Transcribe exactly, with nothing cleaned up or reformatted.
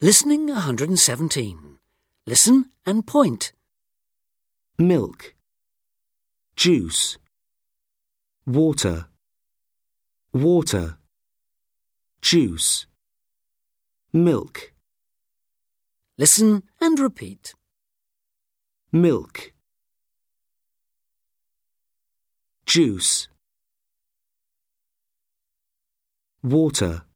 Listening one hundred seventeen. Listen and point. Milk, juice, water, water, juice, milk. Listen and repeat. Milk, juice, water,